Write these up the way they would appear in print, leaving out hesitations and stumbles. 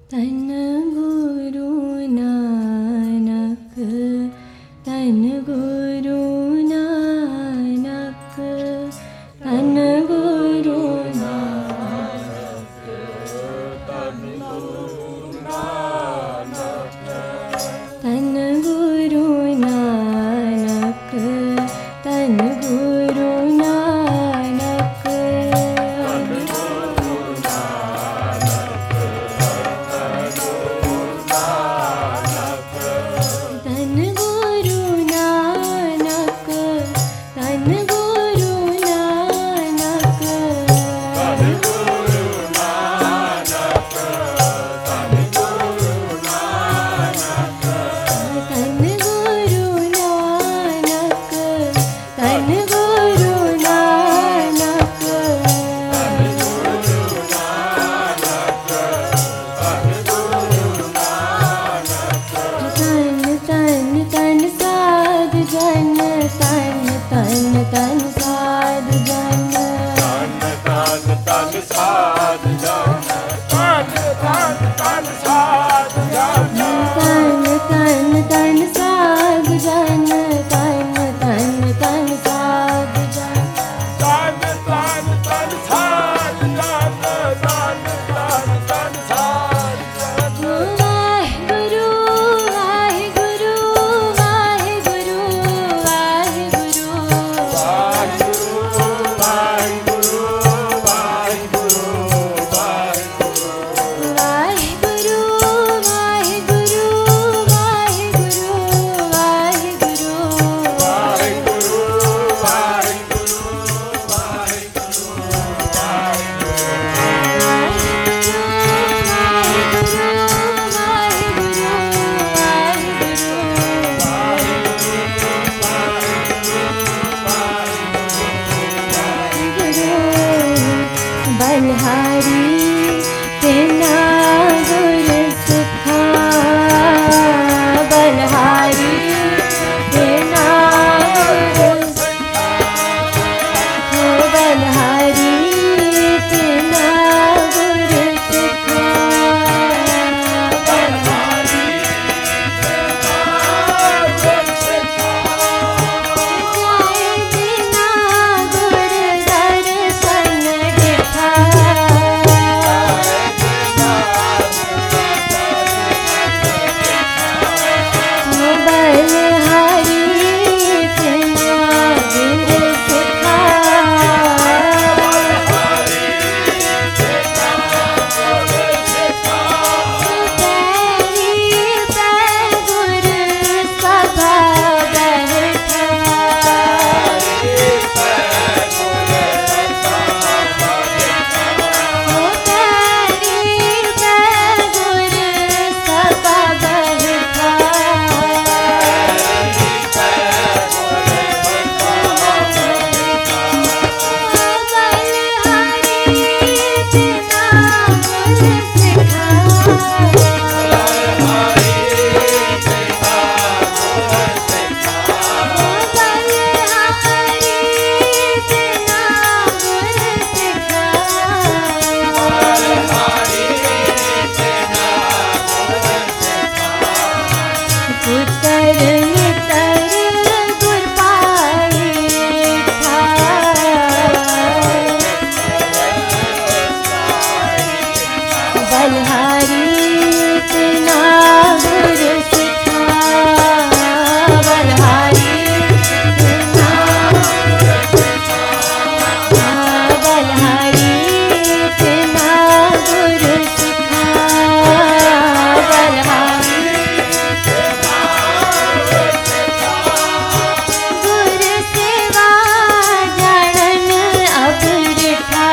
तन गुरु नानक, तन गुरु नानक, तन गुरु नानक, तन गुरु नानक, तन गुरु नानक, तन गुरु नानक, तन गुरु नानक, तन गुरु नानक, तन गुरु नानक, तन गुरु नानक, तन गुरु नानक, तन गुरु नानक, तन तन साध जन, तन तन तन साध जन, तन तन तन साध जन, तन तन तन साध जन, तन तन तन साध जन, तन तन तन साध जन, तन तन तन साध जन, तन तन तन साध जन। वाहिगुरु वाहिगुरु वाहिगुरु वाहिगुरु, वाहिगुरु वाहिगुरु वाहिगुरु वाहिगुरु, वाहिगुरु वाहिगुरु वाहिगुरु वाहिगुरु, वाहिगुरु बलिहारी तेना गुर सिखा, बलिहारी तेना गुर सिखा, बलिहारी तेना गुर सिखा, बलिहारी जाए बिना गुर दर्शन दिखा, बलिहारी तेना गुर सिखा, पैरी पै गुर सभा बैठा, पैरी पै गुर सभा बैठा, बलिहारी तेना गुर सिखा, बलिहारी तेना गुर सिखा, पुत्र मितर गुर पाई था, बलिहारी तेना गुर सिखा, बलिहारी तेना बलिहारी तेना गुर सिखा, बलिहारी गुर सेवा जड़न अब रिठा,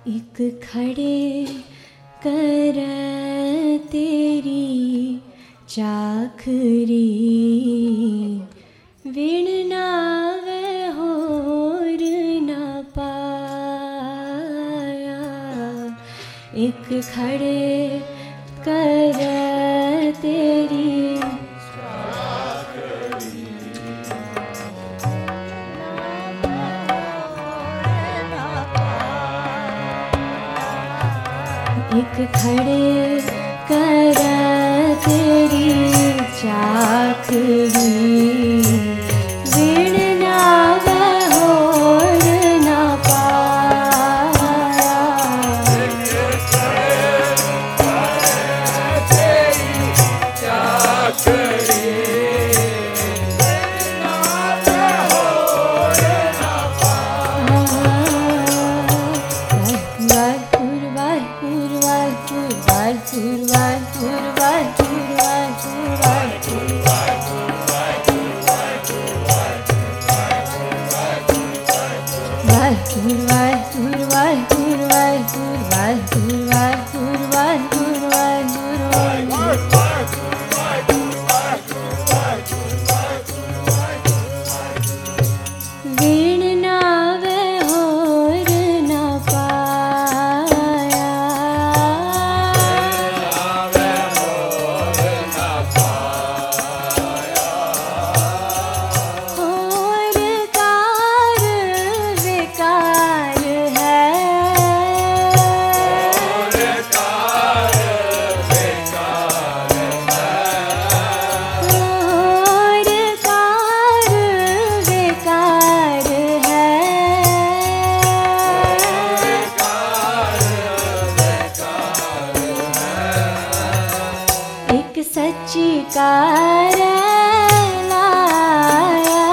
एक खड़े कर तेरी चाखरी विण नावे होर न पाया। एक खड़े कर तेरी एक खड़े कर तेरी चाखरी विण नावे होर न पाया। विण नावे होर न पाया। होर कार बेकार है। होर कार बेकार है। एक सच्ची कार लाया।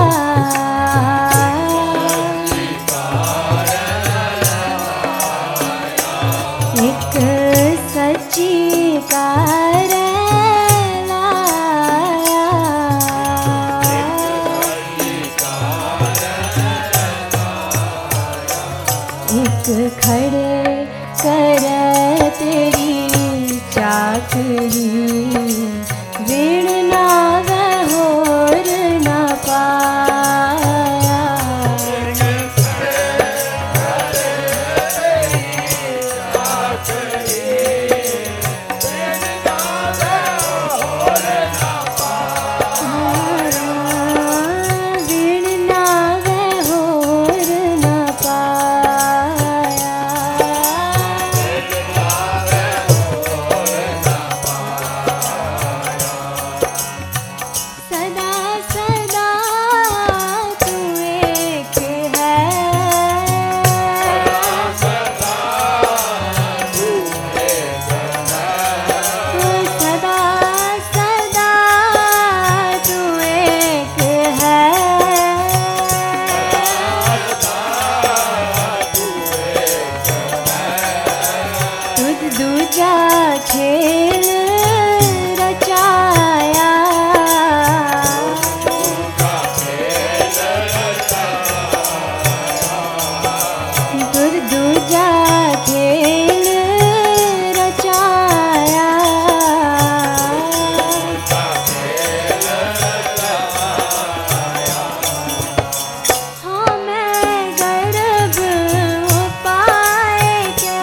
एक सच्ची कार लाया। एक खड़े कर तेरी चाखरी विण नावे होर न पाया। विण नावे होर न पाया। सदा सदा तू एक है। सदा सदा तू एक है। तुझ दूजा खेल रचाया। तुझ दूजा खेल रचाया। हाँ मैं गर्भ पाए क्या।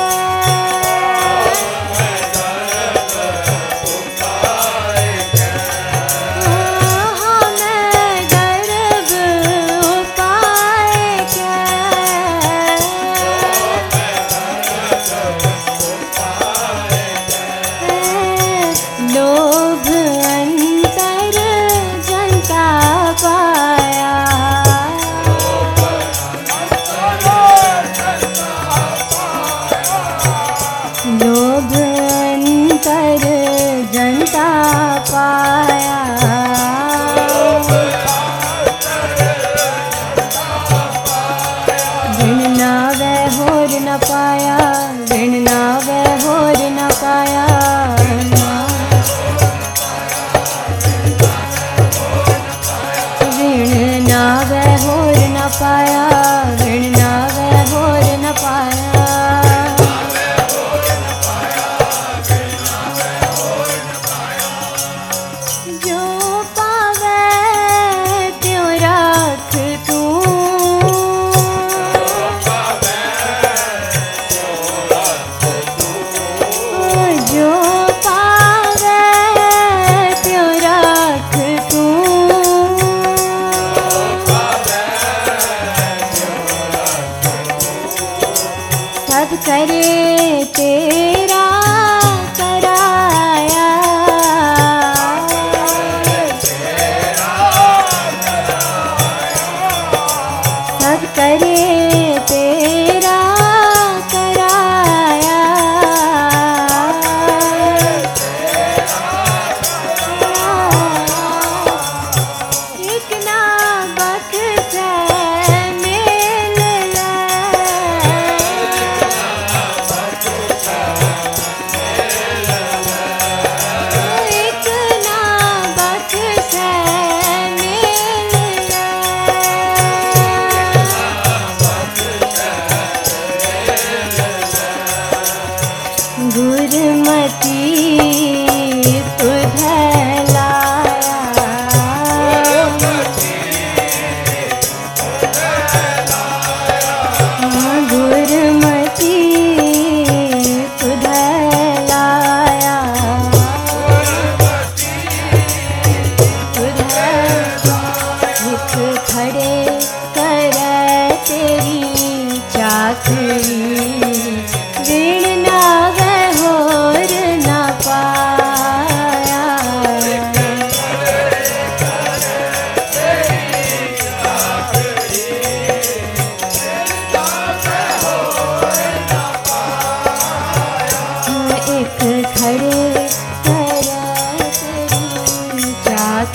हाँ मैं गर्भ पाए क्या। लोभ अंतर जनता पाया। लोभ अंतर जनता पाया। विण नावे होर न पाया। विण नावे होर न पाया। विण नावे होर न पाया। विण नावे होर न पाया।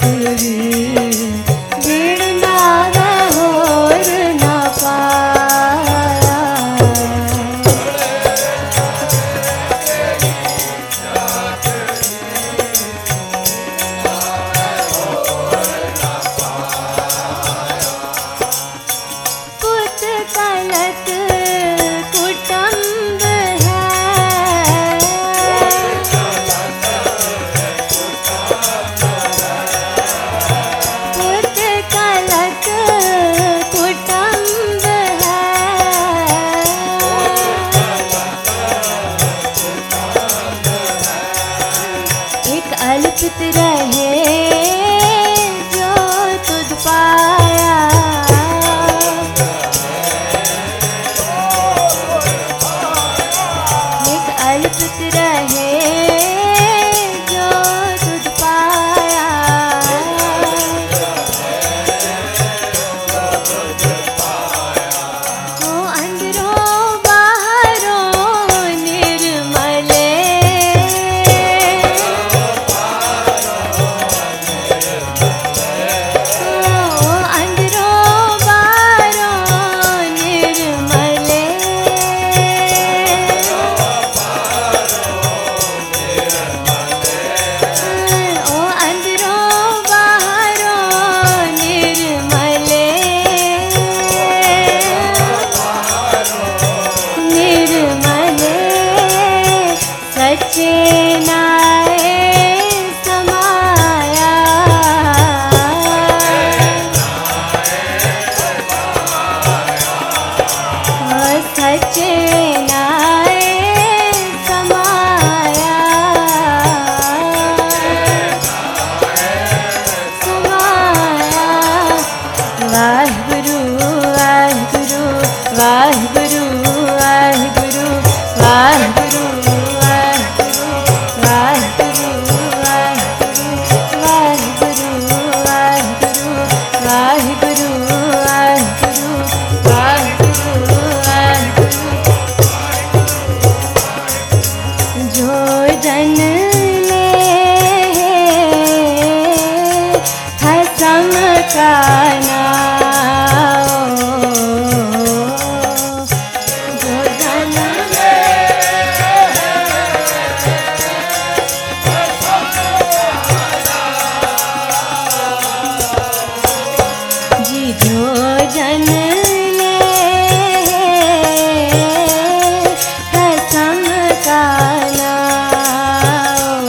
बांसुरी बिन नावे होर न पाया। पुत कलत कुटुंब है, पुत कलत कुटुंब है। एक अल्पित रहे जो तुझ पाया, एक अल्पित रहे जो तुझ पाया। ओ अंदरों बाहरों निर्मले, ओ अंदरों बाहरों निर्मले। ओ अंदरों बाहरों निर्मले, निर्मले सच्चे नाए समाया। सच्चे नाए समाया, समाया। वाहिगुरु वाहिगुरु वाहिगुरु वाहिगुरु वाहिगुरु वाहिगुरु वाहिगुरु वाहिगुरु वाहिगुरु वाहिगुरु वाहिगुरु वाहिगुरु वाहिगुरु। जो जन ले खसम का नाम, जो जन जी, जो जन ले कसम का नाम,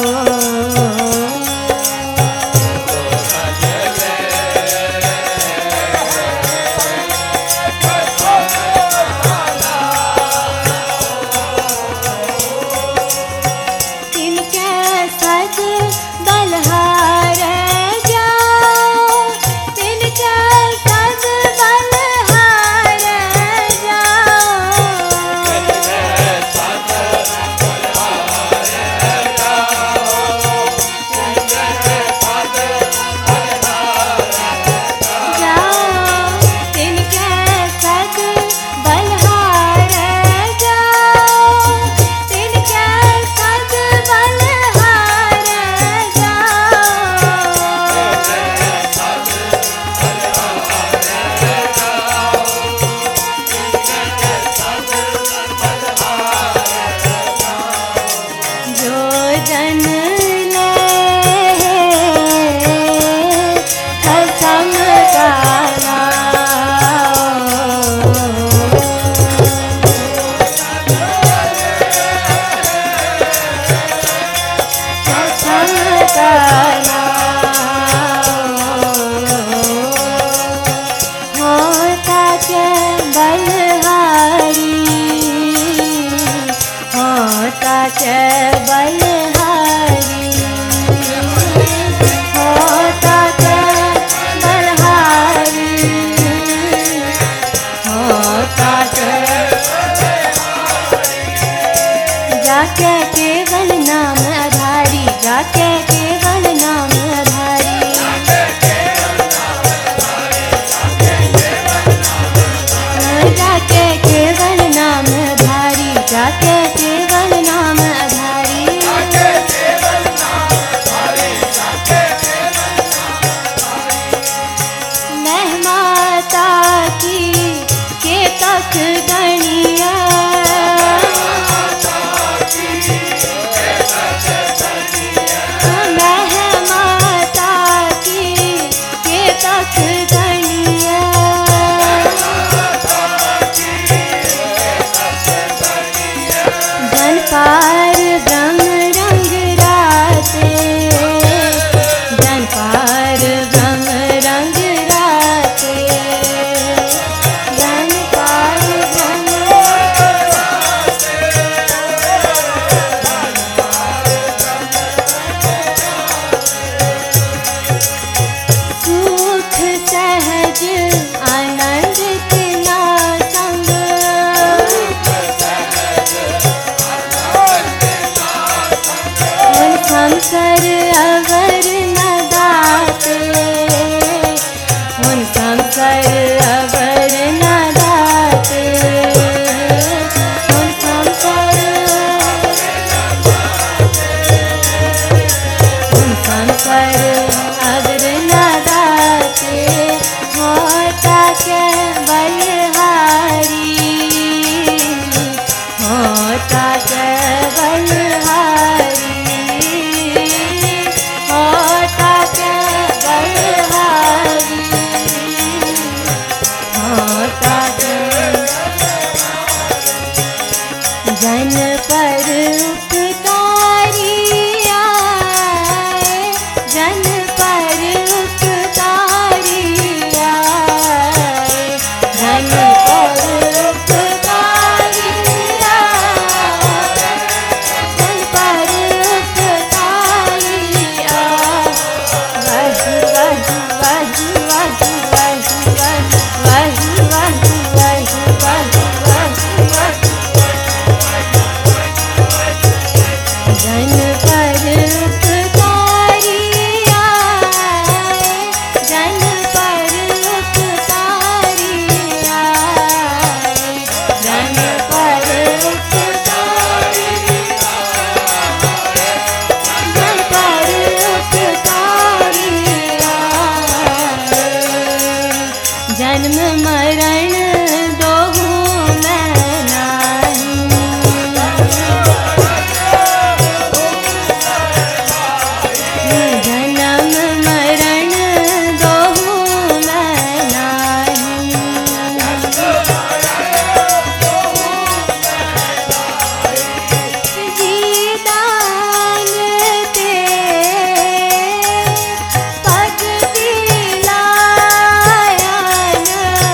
तिनके सज बलहार जाओ, तिनके सज बलहार जाओ, तिनके सज बलहार जाओ, तिनके सज बलहार जाओ। जो जन ले कसम का नाम, कसम का नाम। होता के बलहारी, होता के बलहारी, होता के बलहारी, होता के जाके केवल नाम आधारी, जाके केवल नाम पर अगर न दाते होता के बलहारी, होता के बलहारी, होता के बलहारी, होता के जन पर उपकारी आए, जन पर उपकारी आए, जन पर उपकारी आए, जन पर उपकारी आए। वाहि वाहि वाहि वाहि वाहि वाहि वाहि वाहि वाहि वाहि जन पर उपकारी आए, जन पर उपकारी आए, जन पर उपकारी आए, जन पर उपकारी आए। जन्म मरण दोहु मैं नाही, जन्म मरण दोहु मैं नाही, जीदान ते पग दिलाया न,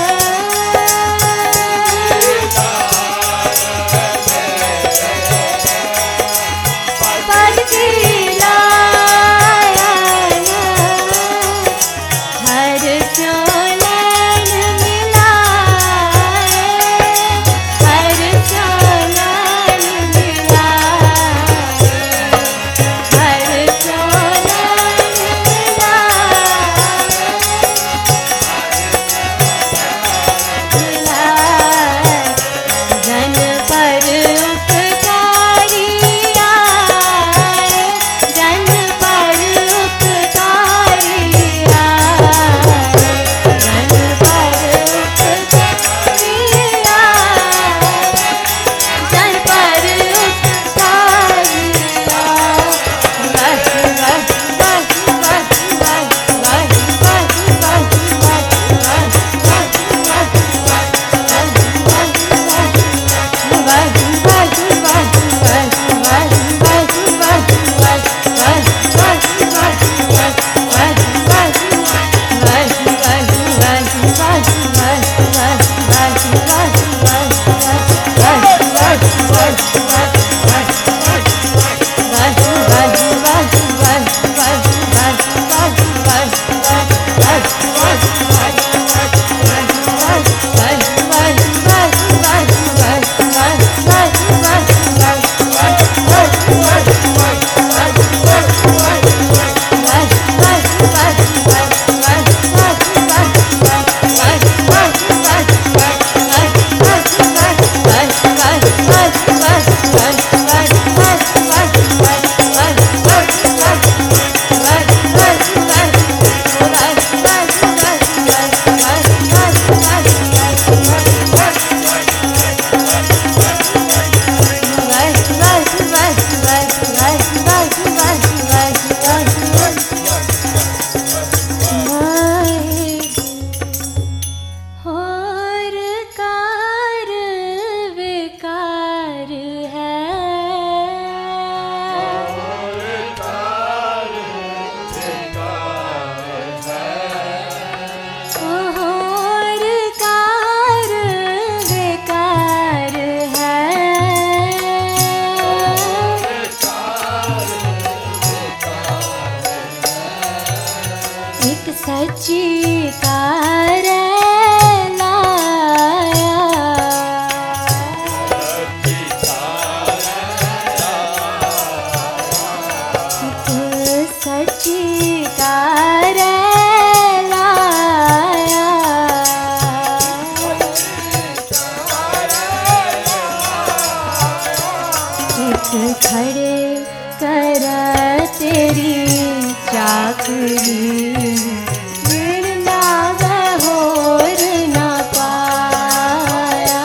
पग दिलाया न, हर चोलन मिलाए, हर चोलन मिलाए, हर चोलन मिलाए, जन पर उपकारी आए, जन पर उपकारी आए, जन पर उपकारी आए, जन पर उपकारी आए। वाहि वाहि वाहि वाहि वाहि वाहि वाहि और कार विकार है, और कार विकार है, एक सच्ची कार लाया, एक सच्ची कार लाया, एक खड़े कर तेरी चाक बांसुरी बिन नावे होर न पाया।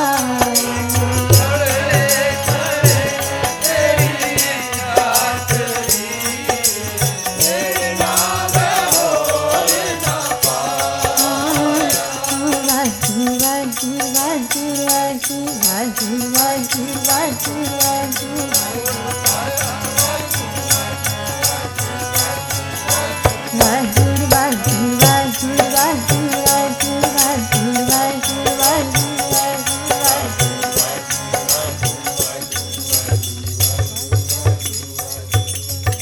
Bye.